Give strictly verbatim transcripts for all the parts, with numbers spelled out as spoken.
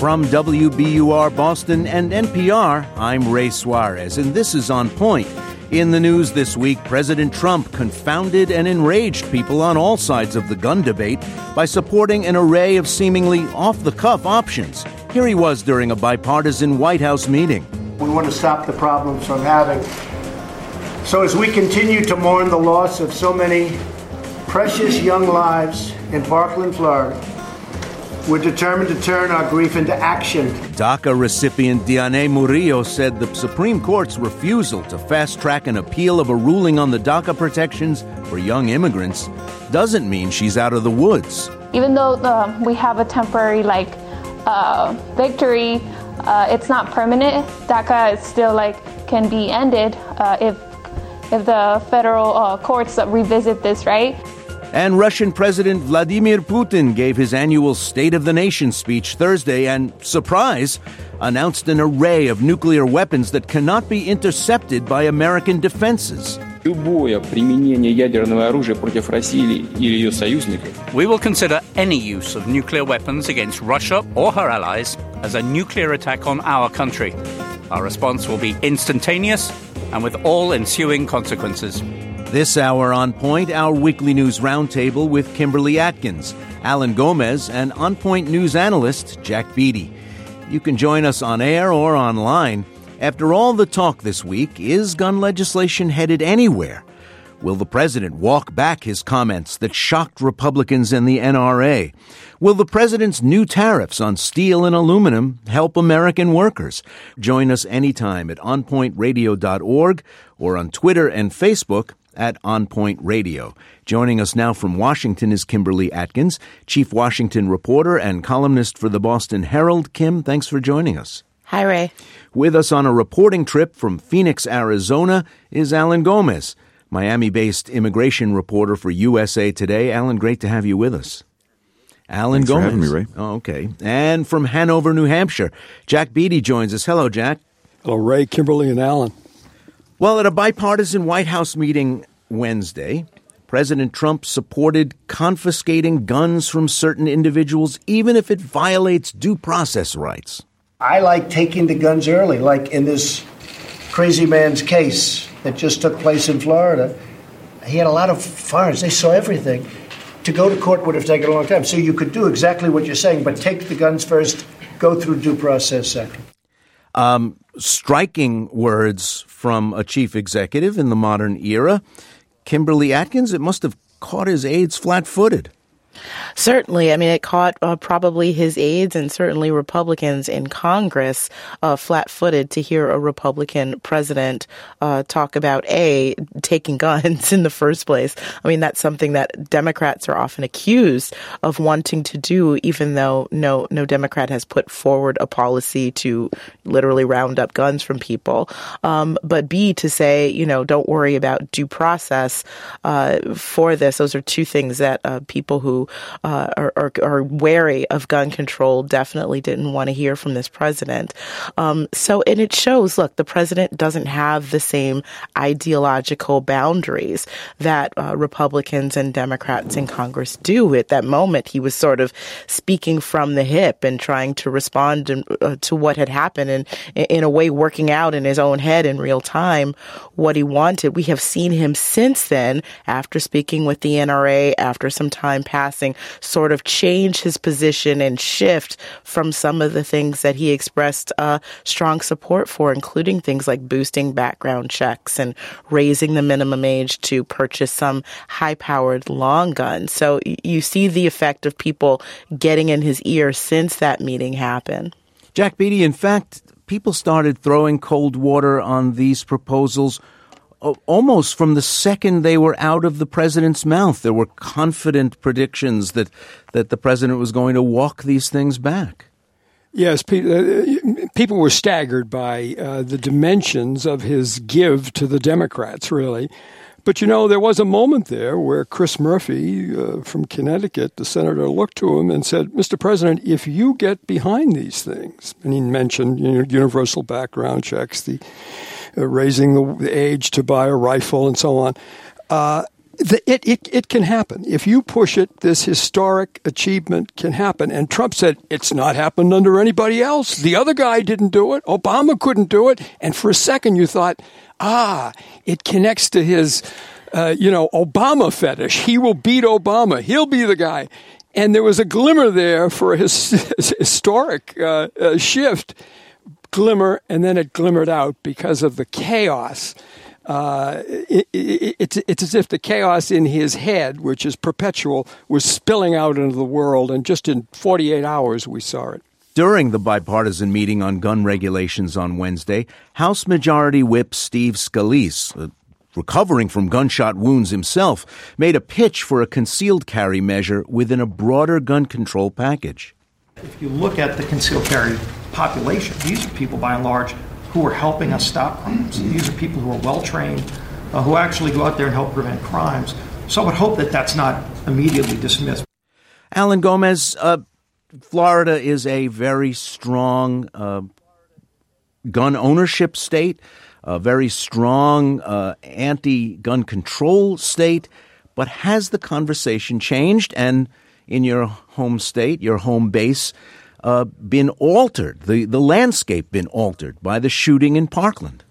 From W B U R Boston and N P R, I'm Ray Suarez, and this is On Point. In the news this week, President Trump confounded and enraged people on all sides of the gun debate by supporting an array of seemingly off-the-cuff options. Here he was during a bipartisan White House meeting. We want to stop the problems from having. So as we continue to mourn the loss of so many precious young lives in Parkland, Florida, we're determined to turn our grief into action. DACA recipient Diane Murillo said the Supreme Court's refusal to fast-track an appeal of a ruling on the DACA protections for young immigrants doesn't mean she's out of the woods. Even though uh, we have a temporary, like, uh, victory, uh, it's not permanent. DACA is still, like, can be ended uh, if if the federal uh, courts revisit this, right? And Russian President Vladimir Putin gave his annual State of the Nation speech Thursday and, surprise, announced an array of nuclear weapons that cannot be intercepted by American defenses. Любое применение ядерного оружия против России или ее союзников. We will consider any use of nuclear weapons against Russia or her allies as a nuclear attack on our country. Our response will be instantaneous and with all ensuing consequences. This hour on Point, our weekly news roundtable with Kimberly Atkins, Alan Gomez, and On Point news analyst Jack Beatty. You can join us on air or online. After all the talk this week, is gun legislation headed anywhere? Will the president walk back his comments that shocked Republicans and the N R A? Will the president's new tariffs on steel and aluminum help American workers? Join us anytime at on point radio dot org or on Twitter and Facebook at On Point Radio. Joining us now from Washington is Kimberly Atkins, Chief Washington reporter and columnist for the Boston Herald. Kim, thanks for joining us. Hi, Ray. With us on a reporting trip from Phoenix, Arizona, is Alan Gomez, Miami-based immigration reporter for U S A Today. Alan, great to have you with us. Alan Thanks Gomez. for having me, Ray. Oh, okay. And from Hanover, New Hampshire, Jack Beatty joins us. Hello, Jack. Hello, Ray, Kimberly, and Alan. Well, at a bipartisan White House meeting Wednesday, President Trump supported confiscating guns from certain individuals, even if it violates due process rights. I like taking the guns early, like in this crazy man's case that just took place in Florida. He had a lot of firearms. They saw everything. To go to court would have taken a long time. So you could do exactly what you're saying, but take the guns first, go through due process second. Um, striking words from a chief executive in the modern era. Kimberly Atkins, it must have caught his aides flat-footed. Certainly. I mean, it caught uh, probably his aides and certainly Republicans in Congress uh, flat-footed to hear a Republican president uh, talk about, A, taking guns in the first place. I mean, that's something that Democrats are often accused of wanting to do, even though no no Democrat has put forward a policy to literally round up guns from people. Um, but B, to say, you know, don't worry about due process uh, for this. Those are two things that uh, people who Uh, are, are, are wary of gun control definitely didn't want to hear from this president. Um, so, and it shows, look, the president doesn't have the same ideological boundaries that uh, Republicans and Democrats in Congress do. At that moment, he was sort of speaking from the hip and trying to respond to, uh, to what had happened and, in a way, working out in his own head in real time what he wanted. We have seen him since then, after speaking with the N R A, after some time passing, sort of change his position and shift from some of the things that he expressed uh, strong support for, including things like boosting background checks and raising the minimum age to purchase some high-powered long guns. So you see the effect of people getting in his ear since that meeting happened. Jack Beatty, in fact, people started throwing cold water on these proposals almost from the second they were out of the president's mouth. There were confident predictions that, that the president was going to walk these things back. Yes, people were staggered by uh, the dimensions of his give to the Democrats, really. But, you know, there was a moment there where Chris Murphy uh, from Connecticut, the senator, looked to him and said, Mister President, if you get behind these things, and he mentioned, you know, universal background checks, the uh, raising the age to buy a rifle and so on, uh, the, it, it, it can happen. If you push it, this historic achievement can happen. And Trump said, it's not happened under anybody else. The other guy didn't do it. Obama couldn't do it. And for a second you thought, ah, it connects to his, uh, you know, Obama fetish. He will beat Obama. He'll be the guy. And there was a glimmer there for a his, his historic uh, uh, shift, glimmer, and then it glimmered out because of the chaos. Uh, it, it, it's, it's as if the chaos in his head, which is perpetual, was spilling out into the world, and just in forty-eight hours we saw it. During the bipartisan meeting on gun regulations on Wednesday, House Majority Whip Steve Scalise, uh, recovering from gunshot wounds himself, made a pitch for a concealed carry measure within a broader gun control package. If you look at the concealed carry population, these are people, by and large, who are helping us stop crimes. These are people who are well-trained, uh, who actually go out there and help prevent crimes. So I would hope that that's not immediately dismissed. Alan Gomez, uh, Florida is a very strong uh, gun ownership state, a very strong uh, anti-gun control state, but has the conversation changed and in your home state, your home base, uh, been altered, the, the landscape been altered by the shooting in Parkland?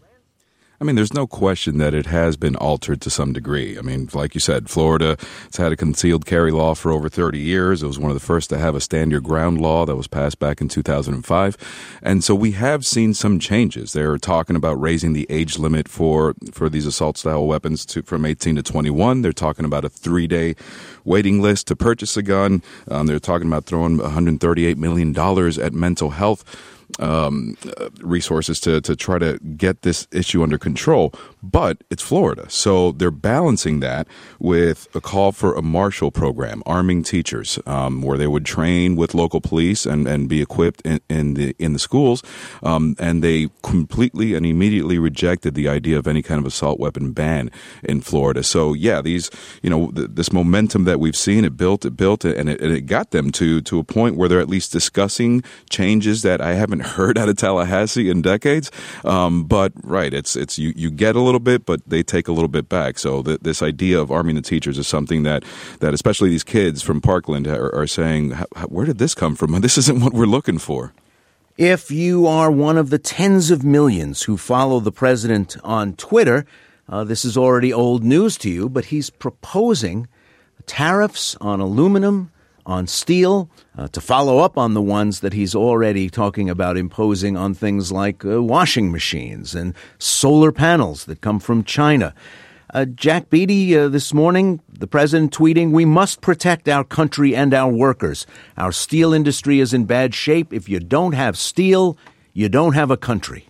I mean, there's no question that it has been altered to some degree. I mean, like you said, Florida has had a concealed carry law for over thirty years. It was one of the first to have a stand your ground law that was passed back in two thousand five. And so we have seen some changes. They're talking about raising the age limit for, for these assault-style weapons to, from eighteen to twenty-one. They're talking about a three-day waiting list to purchase a gun. Um, they're talking about throwing one hundred thirty-eight million dollars at mental health Um, uh, resources to, to try to get this issue under control. But it's Florida. So they're balancing that with a call for a Marshall program, arming teachers, um, where they would train with local police and, and be equipped in, in the in the schools. Um, and they completely and immediately rejected the idea of any kind of assault weapon ban in Florida. So, yeah, these, you know, th- this momentum that we've seen, it built, it built, and it, and it got them to, to a point where they're at least discussing changes that I haven't heard out of Tallahassee in decades. Um, but right, it's it's you, you get a little bit, but they take a little bit back. So th- this idea of arming the teachers is something that, that especially these kids from Parkland are, are saying, where did this come from? This isn't what we're looking for. If you are one of the tens of millions who follow the president on Twitter, uh, this is already old news to you, but he's proposing tariffs on aluminum, on steel, uh, to follow up on the ones that he's already talking about imposing on things like uh, washing machines and solar panels that come from China. Uh, Jack Beatty, uh, this morning, the president tweeting, "We must protect our country and our workers. Our steel industry is in bad shape. If you don't have steel, you don't have a country."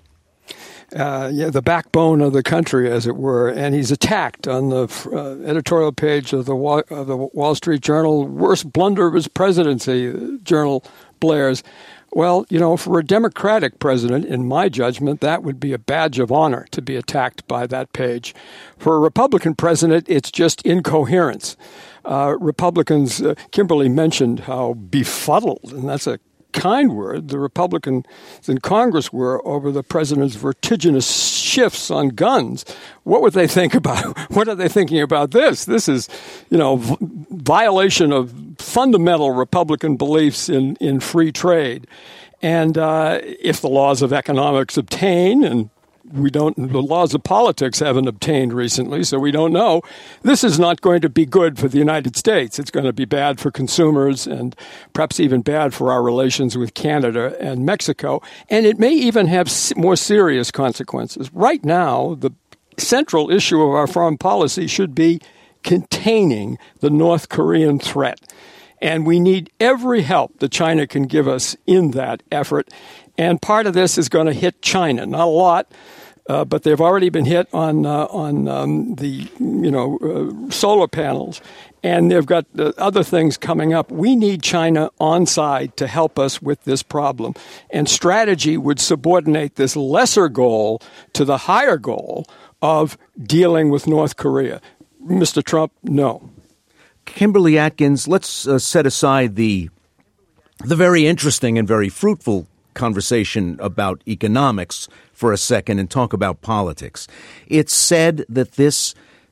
Uh, yeah, the backbone of the country, as it were, and he's attacked on the uh, editorial page of the Wall, of the Wall Street Journal. Worst blunder of his presidency, the Journal blares. Well, you know, for a Democratic president, in my judgment, that would be a badge of honor to be attacked by that page. For a Republican president, it's just incoherence. Uh, Republicans, uh, Kimberly mentioned how befuddled, and that's a kind word, the Republicans in Congress were over the president's vertiginous shifts on guns. What would they think about? What are they thinking about this? This is, you know, v- violation of fundamental Republican beliefs in, in free trade. And uh, if the laws of economics obtain, and we don't, the laws of politics haven't obtained recently, so we don't know. This is not going to be good for the United States. It's going to be bad for consumers and perhaps even bad for our relations with Canada and Mexico. And it may even have more serious consequences. Right now, the central issue of our foreign policy should be containing the North Korean threat. And we need every help that China can give us in that effort. And part of this is going to hit China. Not a lot, uh, but they've already been hit on uh, on um, the you know uh, solar panels, and they've got uh, other things coming up. We need China on side to help us with this problem. And strategy would subordinate this lesser goal to the higher goal of dealing with North Korea. Mister Trump, no. Kimberly Atkins, let's uh, set aside the the very interesting and very fruitful conversation about economics for a second and talk about politics. It's said that this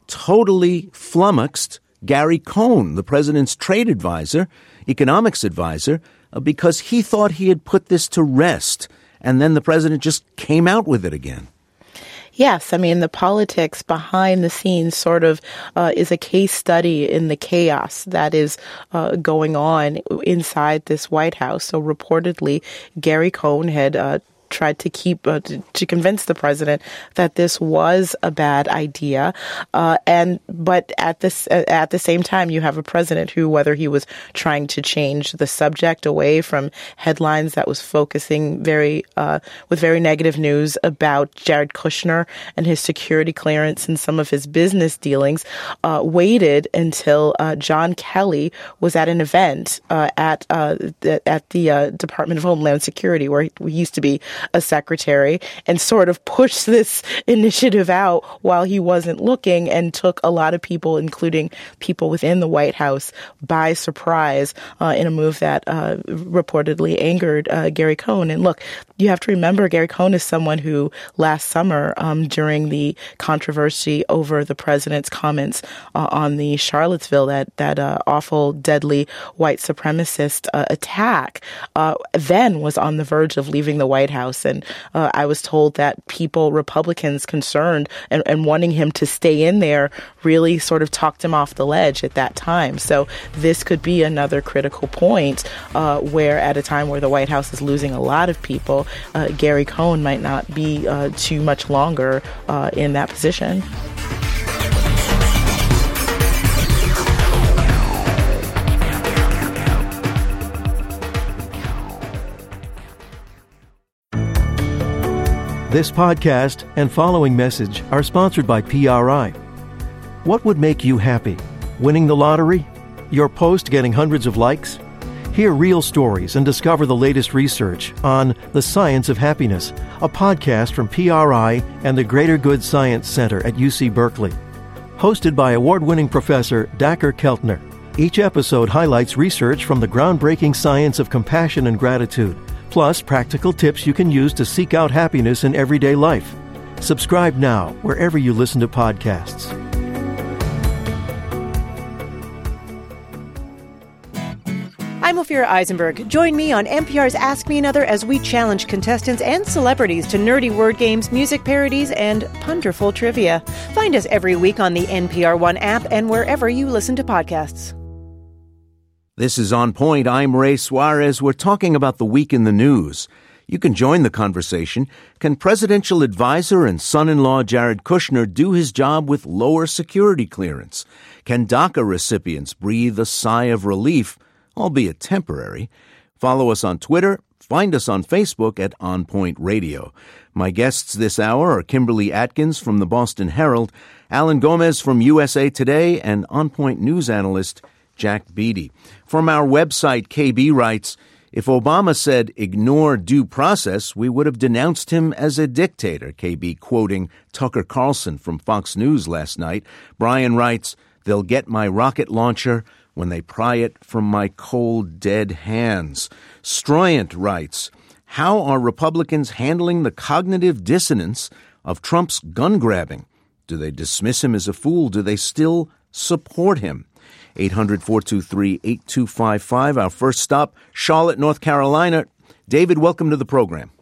totally flummoxed Gary Cohn, the president's trade advisor, economics advisor, uh, because he thought he had put this to rest. And then the president just came out with it again. Yes, I mean, the politics behind the scenes sort of uh, is a case study in the chaos that is uh, going on inside this White House. So reportedly, Gary Cohn had uh, tried to keep, uh, to, to convince the president that this was a bad idea. Uh, and, but at this, uh, at the same time, you have a president who, whether he was trying to change the subject away from headlines that was focusing very, uh, with very negative news about Jared Kushner and his security clearance and some of his business dealings, uh, waited until, uh, John Kelly was at an event, uh, at, uh, at the, uh, Department of Homeland Security, where he, he used to be a secretary, and sort of pushed this initiative out while he wasn't looking, and took a lot of people, including people within the White House, by surprise uh, in a move that uh, reportedly angered uh, Gary Cohn. And look, you have to remember, Gary Cohn is someone who last summer, um, during the controversy over the president's comments uh, on the Charlottesville, that that uh, awful, deadly white supremacist uh, attack, uh, then was on the verge of leaving the White House. And uh, I was told that people, Republicans concerned and, and wanting him to stay in there, really sort of talked him off the ledge at that time. So this could be another critical point uh, where, at a time where the White House is losing a lot of people, uh, Gary Cohn might not be uh, too much longer uh, in that position. This podcast and following message are sponsored by P R I. What would make you happy? Winning the lottery? Your post getting hundreds of likes? Hear real stories and discover the latest research on The Science of Happiness, a podcast from P R I and the Greater Good Science Center at U C Berkeley. Hosted by award-winning professor Dacher Keltner. Each episode highlights research from the groundbreaking science of compassion and gratitude, plus practical tips you can use to seek out happiness in everyday life. Subscribe now wherever you listen to podcasts. I'm Ophira Eisenberg. Join me on N P R's Ask Me Another as we challenge contestants and celebrities to nerdy word games, music parodies, and ponderful trivia. Find us every week on the N P R One app and wherever you listen to podcasts. This is On Point. I'm Ray Suarez. We're talking about the week in the news. You can join the conversation. Can presidential advisor and son-in-law Jared Kushner do his job with lower security clearance? Can DACA recipients breathe a sigh of relief, albeit temporary? Follow us on Twitter. Find us on Facebook at On Point Radio. My guests this hour are Kimberly Atkins from the Boston Herald, Alan Gomez from U S A Today, and On Point news analyst Jack Beatty. From our website, K B writes, if Obama said ignore due process, we would have denounced him as a dictator, K B quoting Tucker Carlson from Fox News last night. Brian writes, they'll get my rocket launcher when they pry it from my cold, dead hands. Stroyant writes, how are Republicans handling the cognitive dissonance of Trump's gun grabbing? Do they dismiss him as a fool? Do they still support him? eight hundred, four two three, eight two five five. Our first stop, Charlotte, North Carolina. David, welcome to the program.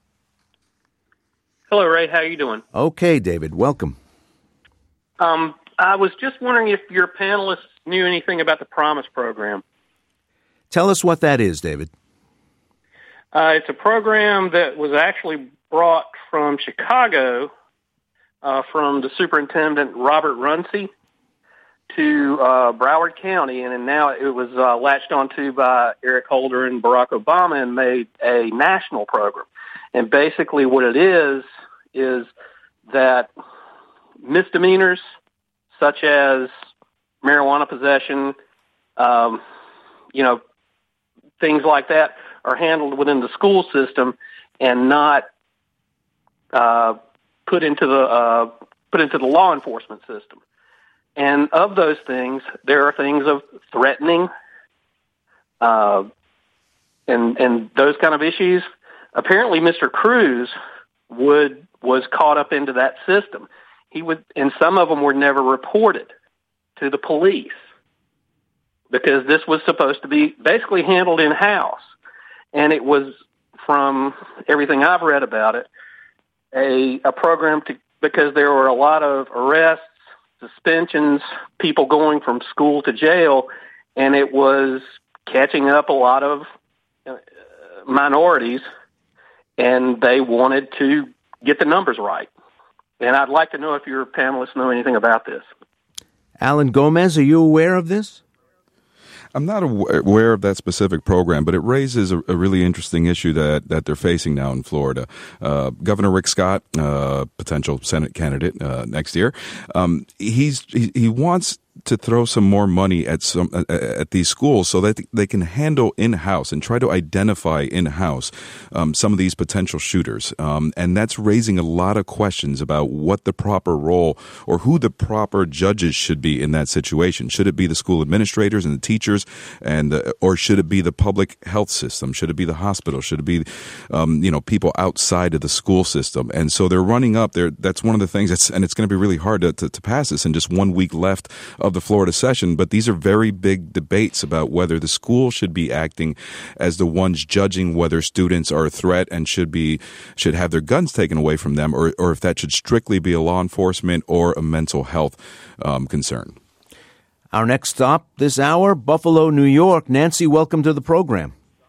Hello, Ray. How are you doing? Okay, David. Welcome. Um, I was just wondering if your panelists knew anything about the Promise program. Tell us what that is, David. Uh, it's a program that was actually brought from Chicago uh, from the superintendent, Robert Runcie, to uh, Broward County, and now it was uh, latched onto by Eric Holder and Barack Obama and made a national program. And basically what it is, is that misdemeanors such as marijuana possession, um, you know, things like that are handled within the school system and not uh, put into the uh, put into the law enforcement system. And of those things, there are things of threatening uh, and and those kind of issues. Apparently, Mister Cruz would was caught up into that system. he would, and some of them were never reported to the police because this was supposed to be basically handled in-house. And it was, from everything I've read about it, a, a program to, because there were a lot of arrests, suspensions, people going from school to jail, and it was catching up a lot of uh, minorities, and they wanted to get the numbers right. And I'd like to know if your panelists know anything about this. Alan Gomez, are you aware of this? I'm not aware of that specific program, but it raises a, a really interesting issue that, that they're facing now in Florida. Uh, Governor Rick Scott, uh, potential Senate candidate uh, next year, um, he's he, he wants to throw some more money at some uh, at these schools so that they can handle in-house and try to identify in-house um, some of these potential shooters. Um, and that's raising a lot of questions about what the proper role or who the proper judges should be in that situation. Should it be the school administrators and the teachers, and uh, or should it be the public health system? Should it be the hospital? Should it be um, you know people outside of the school system? And so they're running up there. That's one of the things that's, and it's going to be really hard to, to, to pass this in just one week left of the Florida session, but these are very big debates about whether the school should be acting as the ones judging whether students are a threat and should be should have their guns taken away from them, or, or if that should strictly be a law enforcement or a mental health um, concern. Our next stop this hour, Buffalo, New York. Nancy, welcome to the program.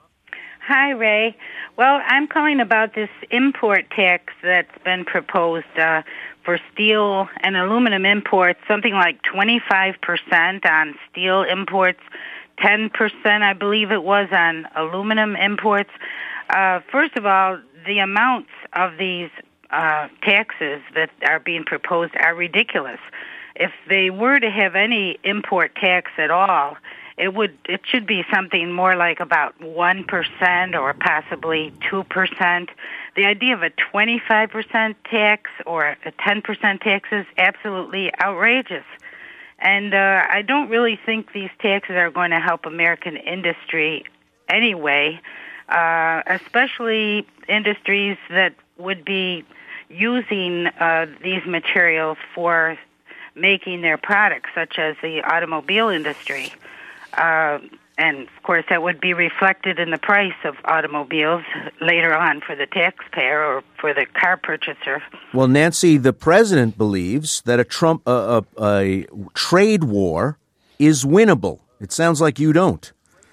Hi, Ray. Well, I'm calling about this import tax that's been proposed uh, for steel and aluminum imports, something like twenty-five percent on steel imports, ten percent, I believe it was, on aluminum imports. Uh, first of all, the amounts of these uh, taxes that are being proposed are ridiculous. If they were to have any import tax at all, It would. It should be something more like about one percent or possibly two percent. The idea of a twenty-five percent tax or a ten percent tax is absolutely outrageous. And uh, I don't really think these taxes are going to help American industry anyway, uh, especially industries that would be using uh, these materials for making their products, such as the automobile industry. Uh, and, of course, that would be reflected in the price of automobiles later on for the taxpayer or for the car purchaser. Well, Nancy, the president believes that a Trump uh, a, a trade war is winnable. It sounds like you don't.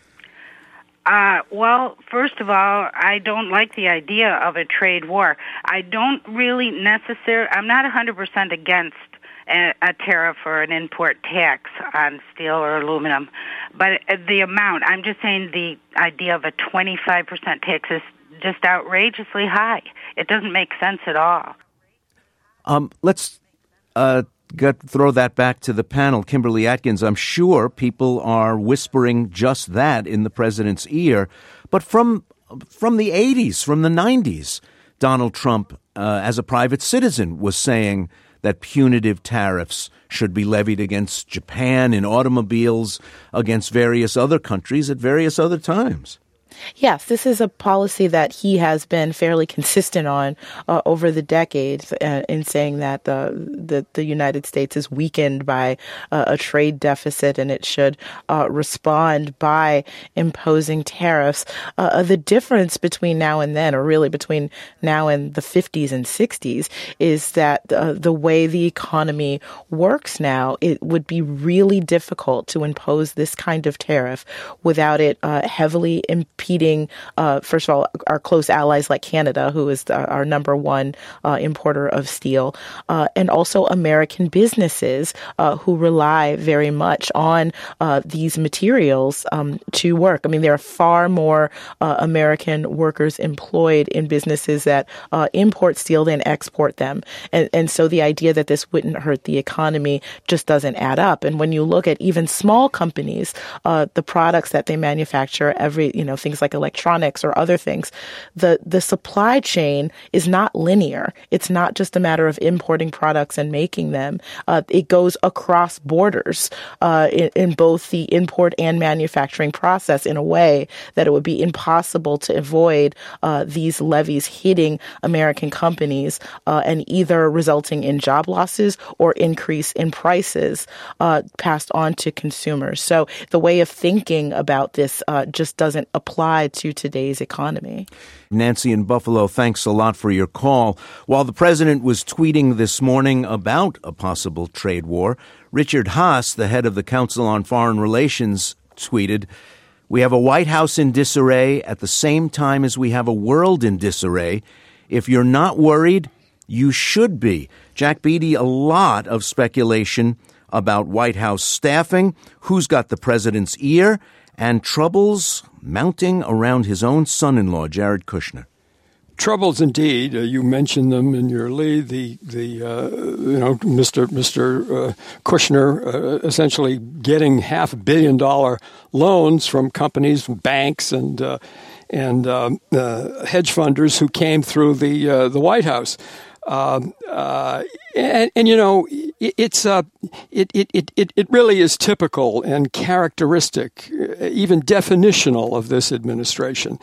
Uh, well, first of all, I don't like the idea of a trade war. I don't really necessarily, I'm not one hundred percent against a, a tariff or an import tax on steel or aluminum, but the amount, I'm just saying the idea of a twenty-five percent tax is just outrageously high. It doesn't make sense at all. Um, let's uh, get, throw that back to the panel. Kimberly Atkins, I'm sure people are whispering just that in the president's ear, but from from the eighties, from the nineties, Donald Trump, uh, as a private citizen, was saying that punitive tariffs should be levied against Japan in automobiles, against various other countries at various other times. Yes, this is a policy that he has been fairly consistent on uh, over the decades uh, in saying that uh, the, the United States is weakened by uh, a trade deficit and it should uh, respond by imposing tariffs. Uh, the difference between now and then, or really between now and the fifties and sixties, is that uh, the way the economy works now, it would be really difficult to impose this kind of tariff without it uh, heavily impeding Impeding, uh, first of all, our close allies like Canada, who is the, our number one uh, importer of steel, uh, and also American businesses uh, who rely very much on uh, these materials um, to work. I mean, there are far more uh, American workers employed in businesses that uh, import steel than export them. And, and so the idea that this wouldn't hurt the economy just doesn't add up. And when you look at even small companies, uh, the products that they manufacture, every, you know, things things like electronics or other things, the, the supply chain is not linear. It's not just a matter of importing products and making them. Uh, it goes across borders uh, in, in both the import and manufacturing process in a way that it would be impossible to avoid uh, these levies hitting American companies uh, and either resulting in job losses or increase in prices uh, passed on to consumers. So the way of thinking about this uh, just doesn't apply to today's economy. Nancy in Buffalo, thanks a lot for your call. While the president was tweeting this morning about a possible trade war, Richard Haass, the head of the Council on Foreign Relations, tweeted, "We have a White House in disarray at the same time as we have a world in disarray. If you're not worried, you should be." Jack Beatty, a lot of speculation about White House staffing, who's got the president's ear, and troubles mounting around his own son-in-law, Jared Kushner. Troubles indeed. Uh, you mentioned them in your lead. The the uh, you know Mister Mister Uh, Kushner uh, essentially getting half a billion dollar loans from companies, banks, and uh, and um, uh, hedge funders who came through the uh, the White House. Um, uh, and, and, you know, it, it's, uh, it, it, it, it really is typical and characteristic, even definitional of this administration.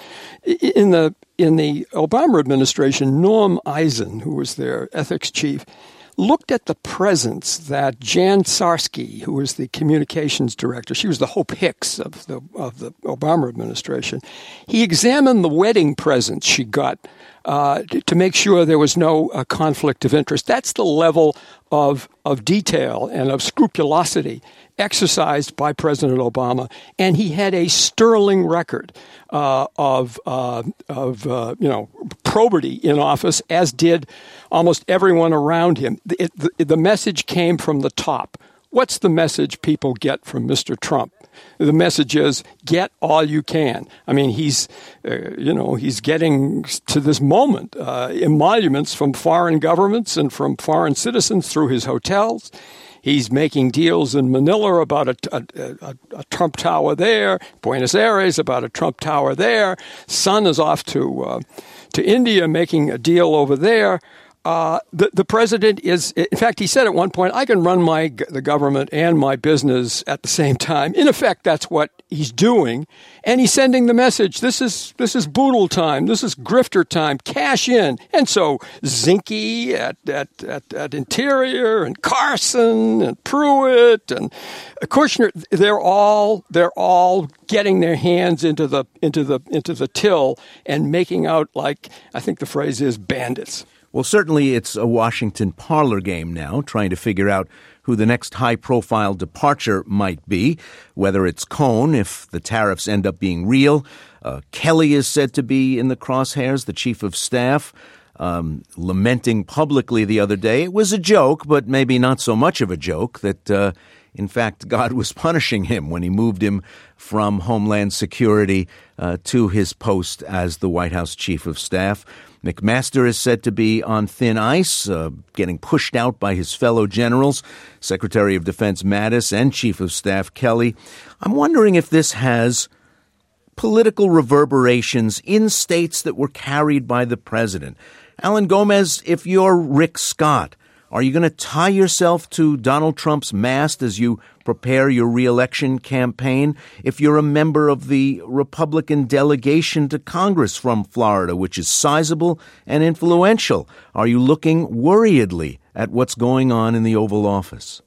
In the, in the Obama administration, Norm Eisen, who was their ethics chief, looked at the presents that Jan Sarsky, who was the communications director, she was the Hope Hicks of the of the Obama administration. He examined the wedding presents she got uh, to make sure there was no uh, conflict of interest. That's the level of of detail and of scrupulosity exercised by President Obama, and he had a sterling record uh, of uh, of uh, you know probity in office, as did almost everyone around him. It, the, the message came from the top. What's the message people get from Mister Trump? The message is, get all you can. I mean, he's, uh, you know, he's getting to this moment uh, emoluments from foreign governments and from foreign citizens through his hotels. He's making deals in Manila about a, a, a, a Trump tower there, Buenos Aires about a Trump tower there. Son is off to uh, to India making a deal over there. Uh, the, the president is, in fact, he said at one point, I can run my the government and my business at the same time. In effect, that's what he's doing. And he's sending the message, this is this is boodle time. This is grifter time. Cash in. And so Zinke at, at, at, at Interior and Carson and Pruitt and Kushner, they're all they're all getting their hands into the into the into the till and making out like, I think the phrase is, bandits. Well, certainly it's a Washington parlor game now, trying to figure out who the next high-profile departure might be, whether it's Cohn, if the tariffs end up being real. Uh, Kelly is said to be in the crosshairs, the chief of staff, um, lamenting publicly the other day. It was a joke, but maybe not so much of a joke, that, uh, in fact, God was punishing him when he moved him from Homeland Security uh, to his post as the White House chief of staff. McMaster is said to be on thin ice, uh, getting pushed out by his fellow generals, Secretary of Defense Mattis and Chief of Staff Kelly. I'm wondering if this has political reverberations in states that were carried by the president. Alan Gomez, if you're Rick Scott, are you going to tie yourself to Donald Trump's mast as you prepare your reelection campaign? If you're a member of the Republican delegation to Congress from Florida, which is sizable and influential, are you looking worriedly at what's going on in the Oval Office?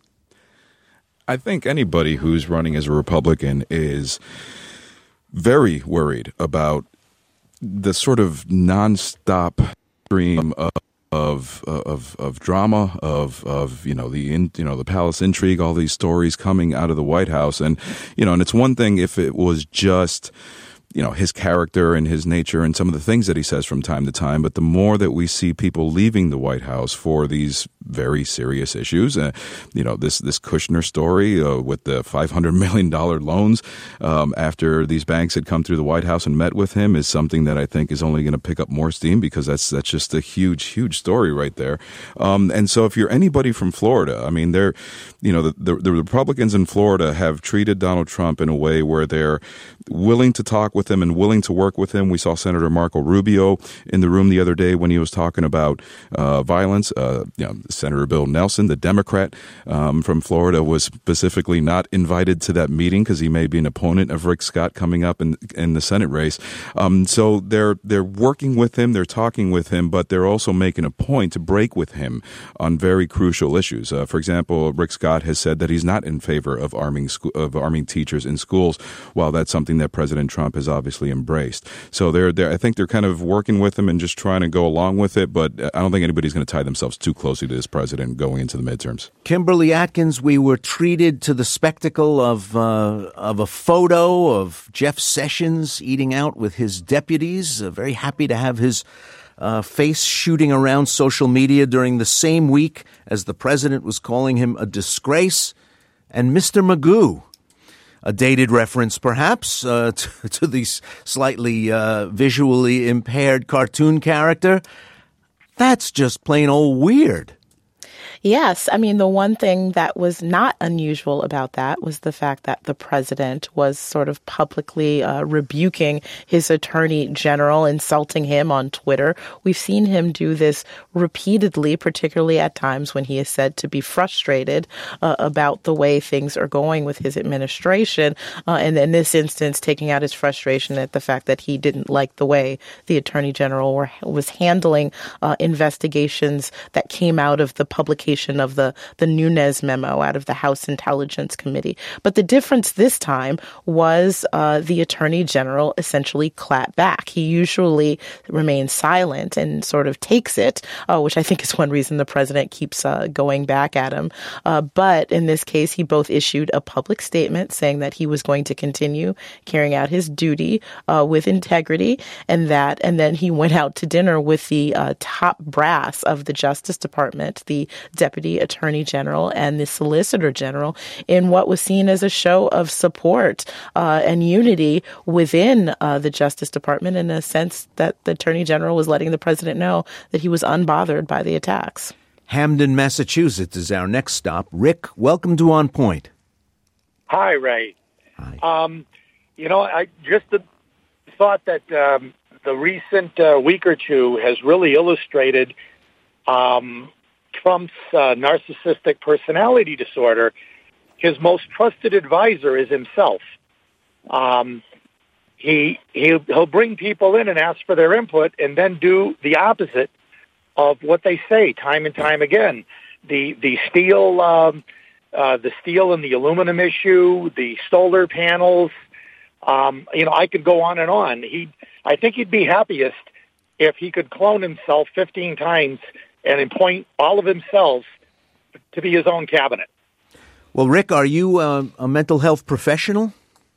I think anybody who's running as a Republican is very worried about the sort of nonstop stream of Of, of of drama, of of you know the in, you know the palace intrigue, all these stories coming out of the White House, and you know, and it's one thing if it was just you know his character and his nature and some of the things that he says from time to time, but the more that we see people leaving the White House for these very serious issues, uh, you know this this Kushner story uh, with the five hundred million dollar loans um, after these banks had come through the White House and met with him is something that I think is only going to pick up more steam, because that's that's just a huge huge story right there. Um, and so if you're anybody from Florida, I mean, they're you know the, the the Republicans in Florida have treated Donald Trump in a way where they're willing to talk with with him and willing to work with him. We saw Senator Marco Rubio in the room the other day when he was talking about uh, violence. Uh, you know, Senator Bill Nelson, the Democrat um, from Florida, was specifically not invited to that meeting because he may be an opponent of Rick Scott coming up in in the Senate race. Um, so they're they're working with him, they're talking with him, but they're also making a point to break with him on very crucial issues. Uh, for example, Rick Scott has said that he's not in favor of arming sco- of arming teachers in schools, while that's something that President Trump has obviously embraced. So they're, they're I think they're kind of working with him and just trying to go along with it, but I don't think anybody's going to tie themselves too closely to this president going into the midterms. Kimberly Atkins, we were treated to the spectacle of uh, of a photo of Jeff Sessions eating out with his deputies. Uh, very happy to have his uh, face shooting around social media during the same week as the president was calling him a disgrace. And Mister Magoo, a dated reference perhaps uh, to, to the slightly uh, visually impaired cartoon character. That's just plain old weird. Yes. I mean, the one thing that was not unusual about that was the fact that the president was sort of publicly uh, rebuking his attorney general, insulting him on Twitter. We've seen him do this repeatedly, particularly at times when he is said to be frustrated uh, about the way things are going with his administration. Uh, and in this instance, taking out his frustration at the fact that he didn't like the way the attorney general were, was handling uh, investigations that came out of the publication of the, the Nunes memo out of the House Intelligence Committee. But the difference this time was uh, the Attorney General essentially clapped back. He usually remains silent and sort of takes it, uh, which I think is one reason the president keeps uh, going back at him. Uh, but in this case, he both issued a public statement saying that he was going to continue carrying out his duty uh, with integrity, and that, and then he went out to dinner with the uh, top brass of the Justice Department, the Deputy Attorney General and the Solicitor General, in what was seen as a show of support uh, and unity within uh, the Justice Department, in a sense that the Attorney General was letting the president know that he was unbothered by the attacks. Hamden, Massachusetts is our next stop. Rick, welcome to On Point. Hi, Ray. Hi. Um, you know, I just uh, thought that um, the recent uh, week or two has really illustrated um, Trump's uh, narcissistic personality disorder. His most trusted advisor is himself. Um, he he'll, he'll bring people in and ask for their input, and then do the opposite of what they say time and time again. The the steel, um, uh, the steel and the aluminum issue, the solar panels. Um, you know, I could go on and on. He, I think he'd be happiest if he could clone himself fifteen times and appoint all of himself to be his own cabinet. Well, Rick, are you uh, a mental health professional?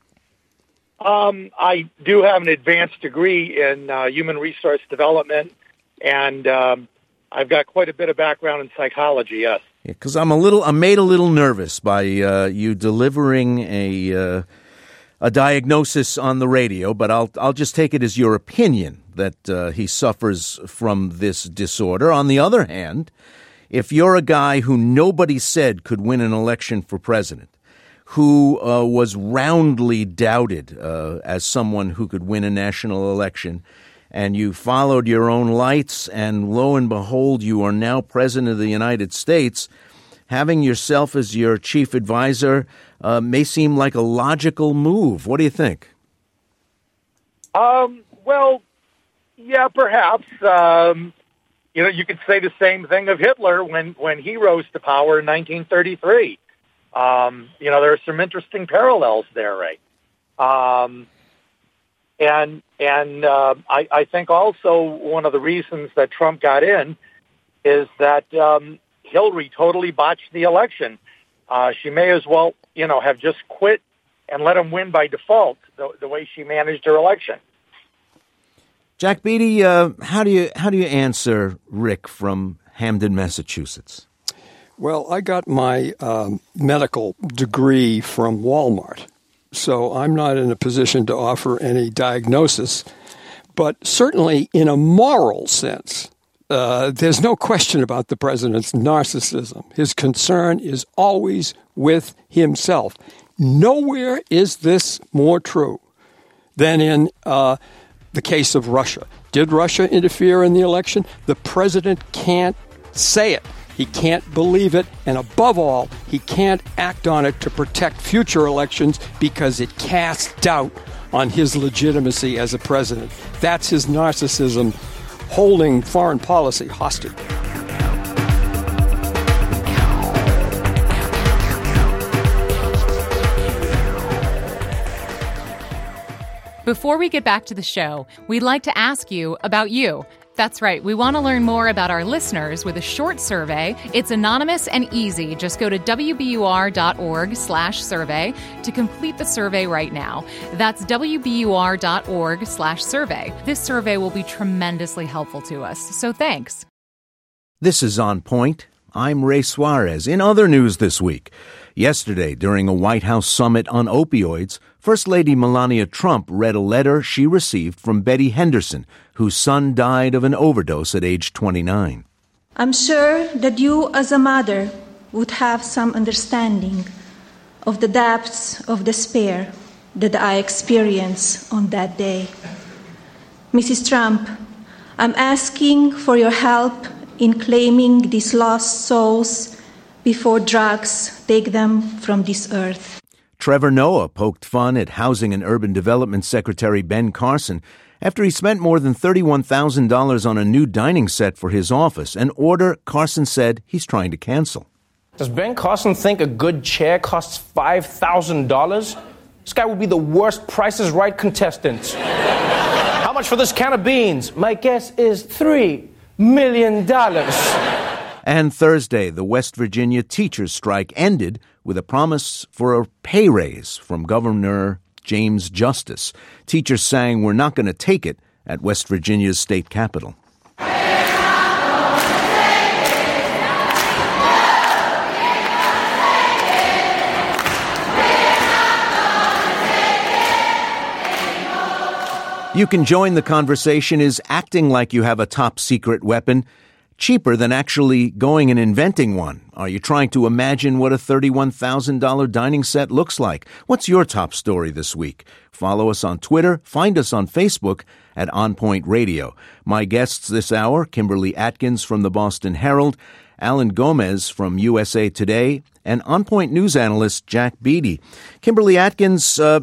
Um, I do have an advanced degree in uh, human resource development, and um, I've got quite a bit of background in psychology, yes. Because yeah, I'm a little, I'm made a little nervous by uh, you delivering a uh, a diagnosis on the radio, but I'll I'll just take it as your opinion that uh, he suffers from this disorder. On the other hand, if you're a guy who nobody said could win an election for president, who uh, was roundly doubted uh, as someone who could win a national election, and you followed your own lights, and lo and behold, you are now president of the United States, having yourself as your chief advisor uh, may seem like a logical move. What do you think? Um, well, yeah, perhaps. Um, you know, you could say the same thing of Hitler when, when he rose to power in nineteen thirty-three. Um, you know, there are some interesting parallels there, Ray. Um, and and uh, I, I think also one of the reasons that Trump got in is that um, Hillary totally botched the election. Uh, she may as well, you know, have just quit and let him win by default the, the way she managed her election. Jack Beatty, uh, how do you how do you answer Rick from Hamden, Massachusetts? Well, I got my um, medical degree from Walmart, so I'm not in a position to offer any diagnosis. But certainly in a moral sense, uh, there's no question about the president's narcissism. His concern is always with himself. Nowhere is this more true than in uh, the case of Russia. Did Russia interfere in the election? The president can't say it. He can't believe it. And above all, he can't act on it to protect future elections because it casts doubt on his legitimacy as a president. That's his narcissism holding foreign policy hostage. Before we get back to the show, we'd like to ask you about you. That's right. We want to learn more about our listeners with a short survey. It's anonymous and easy. Just go to w b u r dot org slash survey to complete the survey right now. That's w b u r dot org slash survey. This survey will be tremendously helpful to us. So thanks. This is On Point. I'm Ray Suarez. In other news this week, yesterday during a White House summit on opioids, First Lady Melania Trump read a letter she received from Betty Henderson, whose son died of an overdose at age twenty-nine. I'm sure that you as a mother would have some understanding of the depths of despair that I experienced on that day. Missus Trump, I'm asking for your help in claiming these lost souls before drugs take them from this earth. Trevor Noah poked fun at Housing and Urban Development Secretary Ben Carson after he spent more than thirty-one thousand dollars on a new dining set for his office, an order Carson said he's trying to cancel. Does Ben Carson think a good chair costs five thousand dollars? This guy would be the worst Price is Right contestant. How much for this can of beans? My guess is three million dollars. And Thursday, the West Virginia teachers' strike ended with a promise for a pay raise from Governor James Justice. Teachers sang "We're not going to take it" at West Virginia's state capitol. You can join the conversation. Is acting like you have a top-secret weapon cheaper than actually going and inventing one? Are you trying to imagine what a thirty-one thousand dollars dining set looks like? What's your top story this week? Follow us on Twitter. Find us on Facebook at On Point Radio. My guests this hour, Kimberly Atkins from the Boston Herald, Alan Gomez from U S A Today, and On Point news analyst Jack Beatty. Kimberly Atkins, uh,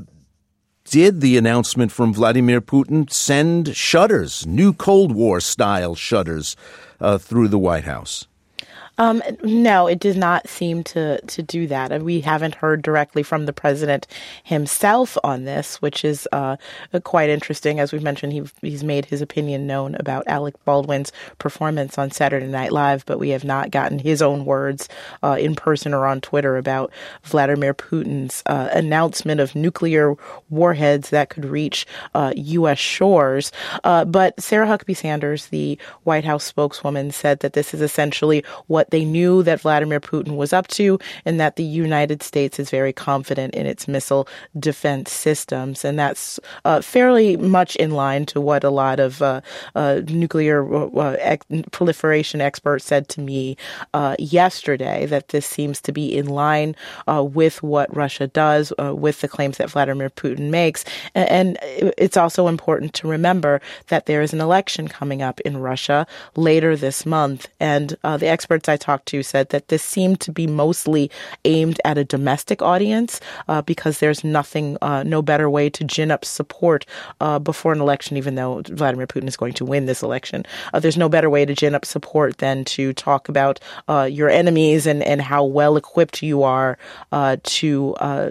did the announcement from Vladimir Putin send shutters, new Cold War-style shutters, uh, through the White House? Um, no, it did not seem to, to do that. And we haven't heard directly from the president himself on this, which is uh, quite interesting. As we've mentioned, he, he's made his opinion known about Alec Baldwin's performance on Saturday Night Live, but we have not gotten his own words uh, in person or on Twitter about Vladimir Putin's uh, announcement of nuclear warheads that could reach uh, U S shores. Uh, but Sarah Huckabee Sanders, the White House spokeswoman, said that this is essentially what they knew that Vladimir Putin was up to, and that the United States is very confident in its missile defense systems. And that's uh, fairly much in line to what a lot of uh, uh, nuclear uh, ex- proliferation experts said to me uh, yesterday, that this seems to be in line uh, with what Russia does, uh, with the claims that Vladimir Putin makes. And it's also important to remember that there is an election coming up in Russia later this month. And uh, the experts I talked to said that this seemed to be mostly aimed at a domestic audience uh, because there's nothing, uh, no better way to gin up support uh, before an election, even though Vladimir Putin is going to win this election. Uh, there's no better way to gin up support than to talk about uh, your enemies and, and how well equipped you are uh, to uh,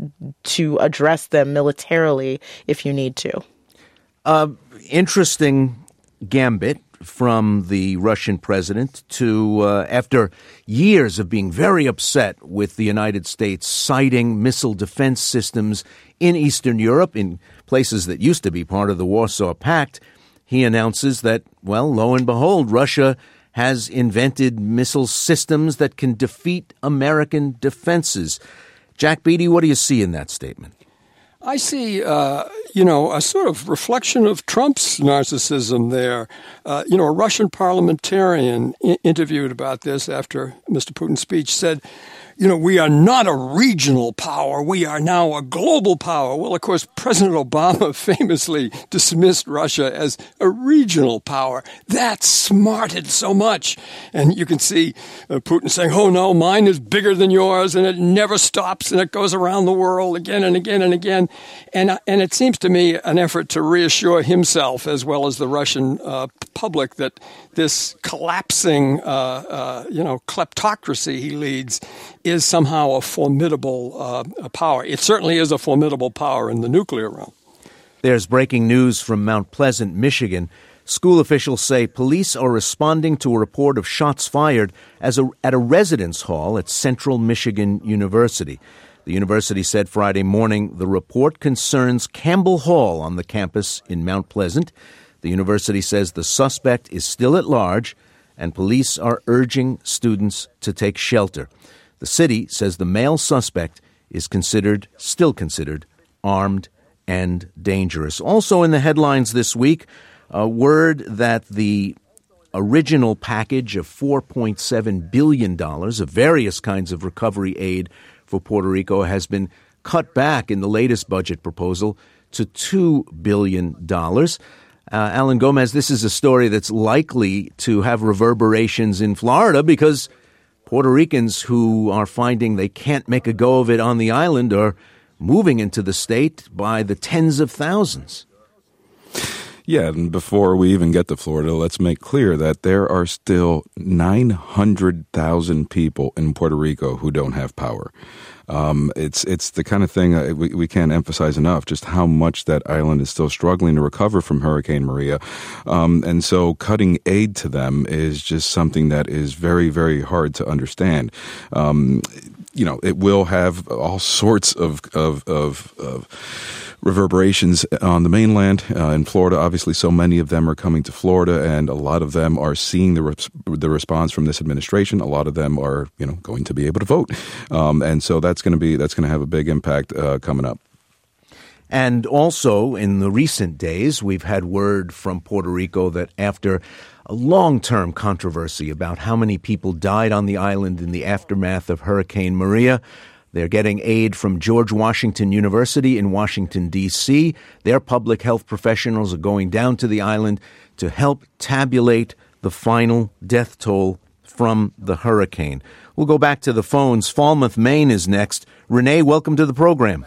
to address them militarily if you need to. Uh, interesting gambit from the Russian president to, uh, after years of being very upset with the United States citing missile defense systems in Eastern Europe, in places that used to be part of the Warsaw Pact, he announces that, well, lo and behold, Russia has invented missile systems that can defeat American defenses. Jack Beatty, what do you see in that statement? I see, uh, you know, a sort of reflection of Trump's narcissism there. Uh, you know, a Russian parliamentarian I- interviewed about this after Mister Putin's speech said, you know, we are not a regional power. We are now a global power. Well, of course, President Obama famously dismissed Russia as a regional power. That smarted so much. And you can see uh, Putin saying, oh, no, mine is bigger than yours, and it never stops, and it goes around the world again and again and again. And, uh, and it seems to me an effort to reassure himself as well as the Russian uh, public that this collapsing, uh, uh, you know, kleptocracy he leads is somehow a formidable uh, a power. It certainly is a formidable power in the nuclear realm. There's breaking news from Mount Pleasant, Michigan. School officials say police are responding to a report of shots fired as a, at a residence hall at Central Michigan University. The university said Friday morning the report concerns Campbell Hall on the campus in Mount Pleasant. The university says the suspect is still at large, and police are urging students to take shelter. The city says the male suspect is considered, still considered, armed and dangerous. Also in the headlines this week, a word that the original package of four point seven billion dollars of various kinds of recovery aid for Puerto Rico has been cut back in the latest budget proposal to two billion dollars. Uh, Alan Gomez, this is a story that's likely to have reverberations in Florida because Puerto Ricans who are finding they can't make a go of it on the island are moving into the state by the tens of thousands. Yeah, and before we even get to Florida, let's make clear that there are still nine hundred thousand people in Puerto Rico who don't have power. Um, it's it's the kind of thing uh, we, we can't emphasize enough, just how much that island is still struggling to recover from Hurricane Maria. Um, and so cutting aid to them is just something that is very, very hard to understand. Um, you know, it will have all sorts of, of, of, of reverberations on the mainland. Uh, in Florida, obviously, so many of them are coming to Florida, and a lot of them are seeing the res- the response from this administration. A lot of them are, you know, going to be able to vote, um, and so that's going to be that's going to have a big impact uh, coming up. And also, in the recent days, we've had word from Puerto Rico that after a long-term controversy about how many people died on the island in the aftermath of Hurricane Maria, they're getting aid from George Washington University in Washington, D C Their public health professionals are going down to the island to help tabulate the final death toll from the hurricane. We'll go back to the phones. Falmouth, Maine is next. Renee, welcome to the program.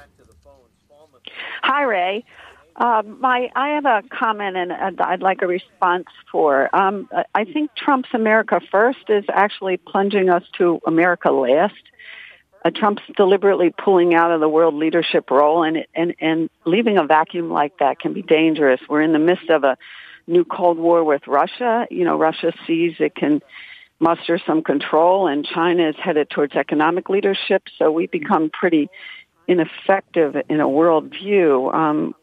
Hi, Ray. Uh, my, I have a comment and uh, I'd like a response for. Um, I think Trump's America First is actually plunging us to America Last. Uh, Trump's deliberately pulling out of the world leadership role, and, and and leaving a vacuum like that can be dangerous. We're in the midst of a new Cold War with Russia. You know, Russia sees it can muster some control, and China is headed towards economic leadership, so we become pretty ineffective in a world view. Um,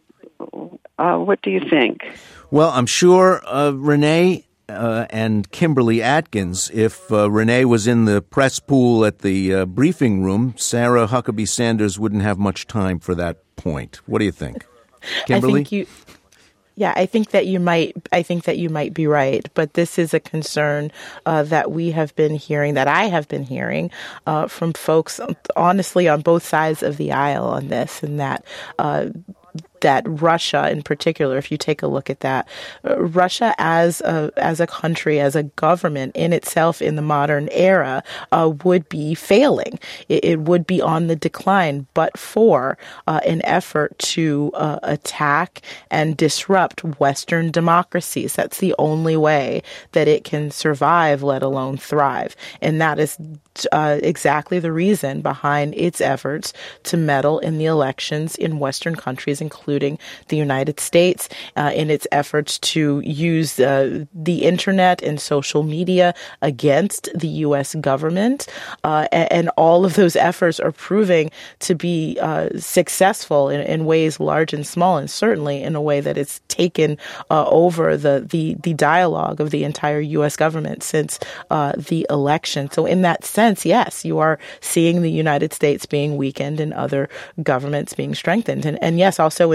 uh, what do you think? Well, I'm sure, uh, Renee, Uh, and Kimberly Atkins, if uh, Renee was in the press pool at the uh, briefing room, Sarah Huckabee Sanders wouldn't have much time for that point. What do you think, Kimberly? I think you, yeah, I think that you might. I think that you might be right, but this is a concern uh, that we have been hearing, that I have been hearing uh, from folks, honestly, on both sides of the aisle on this, and that. Uh, that Russia in particular, if you take a look at that, uh, Russia as a as a country, as a government in itself in the modern era uh, would be failing. It, it would be on the decline, but for uh, an effort to uh, attack and disrupt Western democracies. That's the only way that it can survive, let alone thrive. And that is uh, exactly the reason behind its efforts to meddle in the elections in Western countries, including the United States, uh, in its efforts to use uh, the internet and social media against the U S government. Uh, and, and all of those efforts are proving to be uh, successful in, in ways large and small, and certainly in a way that it's taken uh, over the, the, the dialogue of the entire U S government since uh, the election. So in that sense, yes, you are seeing the United States being weakened and other governments being strengthened. And, and yes, also in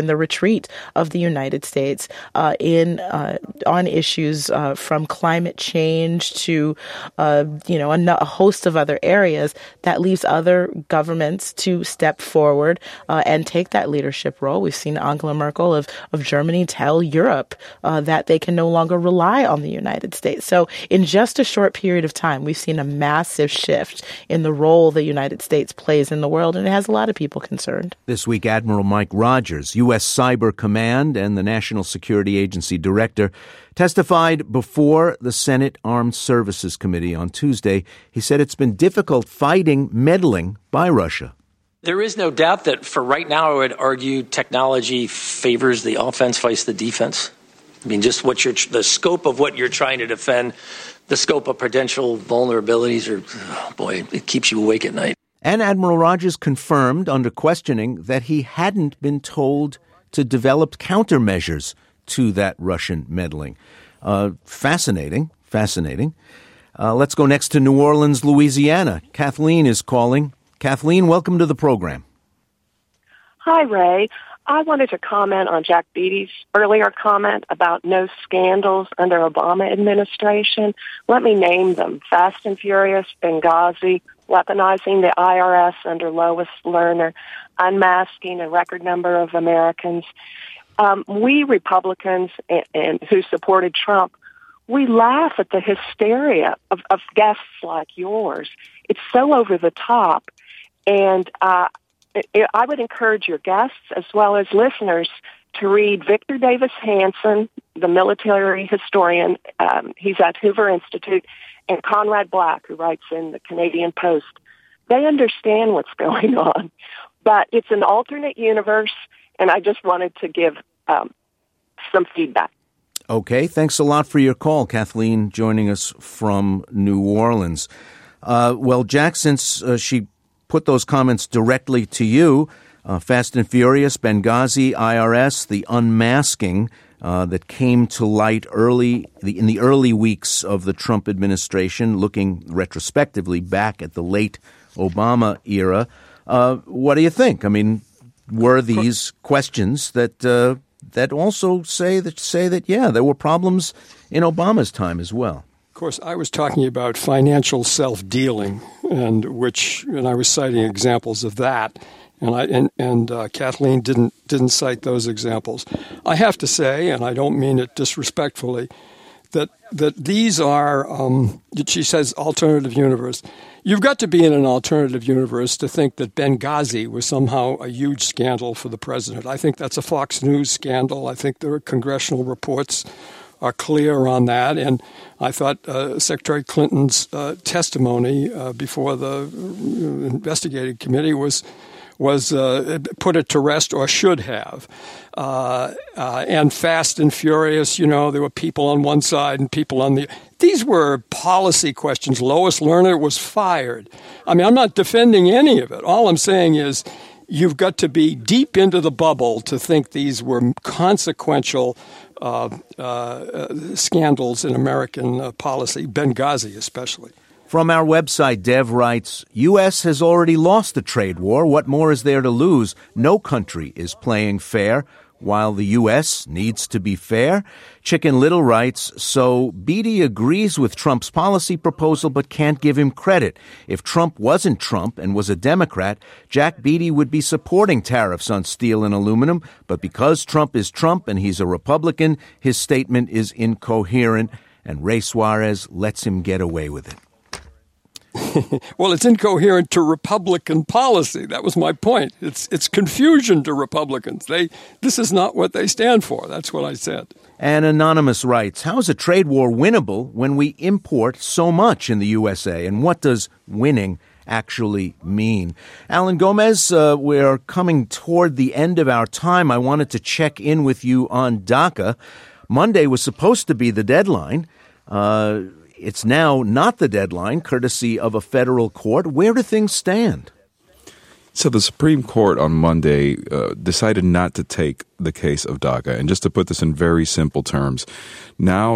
in the retreat of the United States uh, in uh, on issues uh, from climate change to, uh, you know, a, a host of other areas that leaves other governments to step forward uh, and take that leadership role. We've seen Angela Merkel of, of Germany tell Europe uh, that they can no longer rely on the United States. So in just a short period of time, we've seen a massive shift in the role the United States plays in the world, and it has a lot of people concerned. This week, Admiral Mike Rogers, U S Cyber Command and the National Security Agency Director, testified before the Senate Armed Services Committee on Tuesday. He said it's been difficult fighting meddling by Russia. There is no doubt that for right now, I would argue technology favors the offense, fights the defense. I mean, just what you're, the scope of what you're trying to defend, the scope of potential vulnerabilities, or oh boy, it keeps you awake at night. And Admiral Rogers confirmed under questioning that he hadn't been told to develop countermeasures to that Russian meddling. Uh, fascinating, fascinating. Uh, let's go next to New Orleans, Louisiana. Kathleen is calling. Kathleen, welcome to the program. Hi, Ray. I wanted to comment on Jack Beatty's earlier comment about no scandals under Obama administration. Let me name them: Fast and Furious, Benghazi, weaponizing the I R S under Lois Lerner, unmasking a record number of Americans. Um, we Republicans and, and who supported Trump, we laugh at the hysteria of, of guests like yours. It's so over the top. And uh, it, I would encourage your guests as well as listeners to read Victor Davis Hanson, the military historian. Um, he's at Hoover Institute, and Conrad Black, who writes in the Canadian Post. They understand what's going on, but it's an alternate universe, and I just wanted to give um, some feedback. Okay, thanks a lot for your call, Kathleen, joining us from New Orleans. Uh, well, Jack, since uh, she put those comments directly to you, uh, Fast and Furious, Benghazi, I R S, the unmasking uh, that came to light early the, in the early weeks of the Trump administration, looking retrospectively back at the late Obama era. Uh, what do you think? I mean, were these questions that uh, that also say that say that yeah, there were problems in Obama's time as well? Of course, I was talking about financial self-dealing, and which, and I was citing examples of that, and I and and uh, Kathleen didn't didn't cite those examples. I have to say, and I don't mean it disrespectfully, that that these are. Um, she says alternative universe. You've got to be in an alternative universe to think that Benghazi was somehow a huge scandal for the president. I think that's a Fox News scandal. I think there are congressional reports are clear on that. And I thought uh, Secretary Clinton's uh, testimony uh, before the investigating committee was was uh, put it to rest, or should have. Uh, uh, and Fast and Furious, you know, there were people on one side and people on the. These were policy questions. Lois Lerner was fired. I mean, I'm not defending any of it. All I'm saying is you've got to be deep into the bubble to think these were consequential Uh, uh, scandals in American uh, policy, Benghazi especially. From our website, Dev writes, U S has already lost the trade war. What more is there to lose? No country is playing fair, while the U S needs to be fair. Chicken Little writes, so Beatty agrees with Trump's policy proposal but can't give him credit. If Trump wasn't Trump and was a Democrat, Jack Beatty would be supporting tariffs on steel and aluminum. But because Trump is Trump and he's a Republican, his statement is incoherent, and Ray Suarez lets him get away with it. Well, it's incoherent to Republican policy. That was my point. It's it's confusion to Republicans. They this is not what they stand for. That's what I said. And Anonymous writes, how is a trade war winnable when we import so much in the U S A? And what does winning actually mean? Alan Gomez, uh, we're coming toward the end of our time. I wanted to check in with you on DACA. Monday was supposed to be the deadline. Uh It's now not the deadline, courtesy of a federal court. Where do things stand? So the Supreme Court on Monday uh, decided not to take the case of DACA. And just to put this in very simple terms, now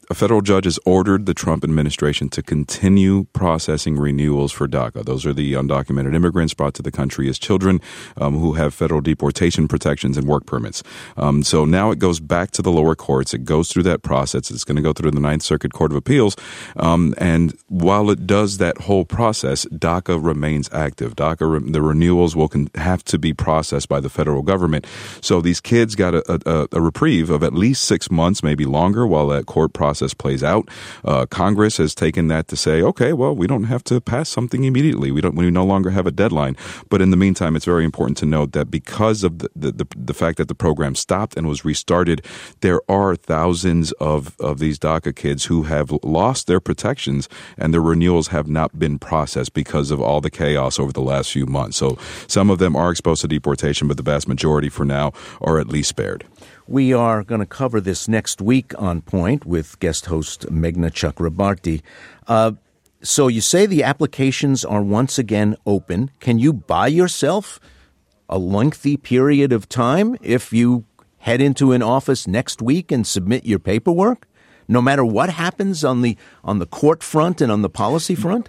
a federal judge has ordered the Trump administration to continue processing renewals for DACA. Those are the undocumented immigrants brought to the country as children um, who have federal deportation protections and work permits. Um, so now it goes back to the lower courts. It goes through that process. It's going to go through the Ninth Circuit Court of Appeals. Um, and while it does that whole process, DACA remains active. DACA, the renewals will con- have to be processed by the federal government. So these kids got a, a, a reprieve of at least six months, maybe longer, while that court process plays out. Uh, Congress has taken that to say, okay, well, we don't have to pass something immediately. We don't. We no longer have a deadline. But in the meantime, it's very important to note that because of the the, the, the fact that the program stopped and was restarted, there are thousands of, of these DACA kids who have lost their protections and their renewals have not been processed because of all the chaos over the last few months. So some of them are exposed to deportation, but the vast majority for now are at least spared. We are going to cover this next week on Point with guest host Meghna Chakrabarti. Uh, so you say the applications are once again open. Can you buy yourself a lengthy period of time if you head into an office next week and submit your paperwork, no matter what happens on the on the court front and on the policy front?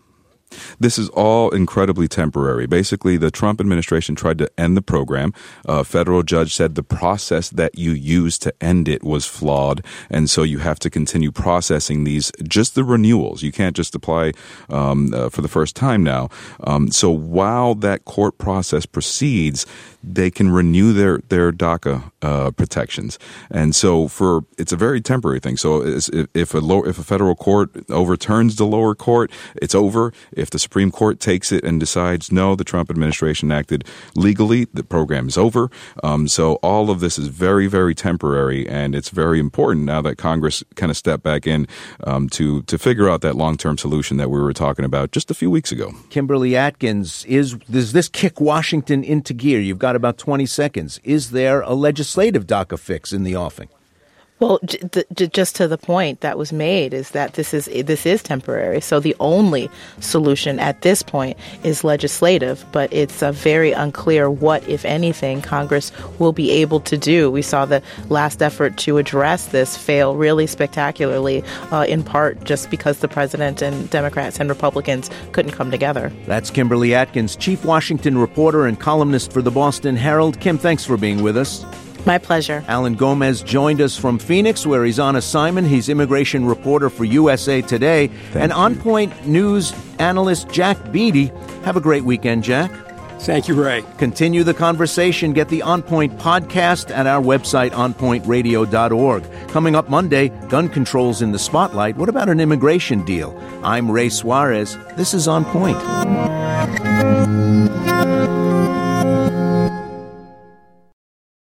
This is all incredibly temporary. Basically, the Trump administration tried to end the program. A federal judge said the process that you used to end it was flawed, and so you have to continue processing these, just the renewals. You can't just apply um, uh, for the first time now. Um, so while that court process proceeds, they can renew their their DACA uh, protections, and so for it's a very temporary thing. So if, if a low, if a federal court overturns the lower court, it's over. If the Supreme Court takes it and decides, no, the Trump administration acted legally, the program is over. Um, so all of this is very, very temporary, and it's very important now that Congress kind of stepped back in um, to, to figure out that long-term solution that we were talking about just a few weeks ago. Kimberly Atkins, is does this kick Washington into gear? You've got about twenty seconds. Is there a legislative DACA fix in the offing? Well, j- th- just to the point that was made is that this is this is temporary. So the only solution at this point is legislative, but it's uh, very unclear what, if anything, Congress will be able to do. We saw the last effort to address this fail really spectacularly, uh, in part just because the president and Democrats and Republicans couldn't come together. That's Kimberly Atkins, chief Washington reporter and columnist for the Boston Herald. Kim, thanks for being with us. My pleasure. Alan Gomez joined us from Phoenix, where he's on assignment. He's immigration reporter for U S A Today. Thank and you. On Point News analyst Jack Beatty. Have a great weekend, Jack. Thank you, Ray. Continue the conversation. Get the On Point podcast at our website, on point radio dot org. Coming up Monday, gun controls in the spotlight. What about an immigration deal? I'm Ray Suarez. This is On Point.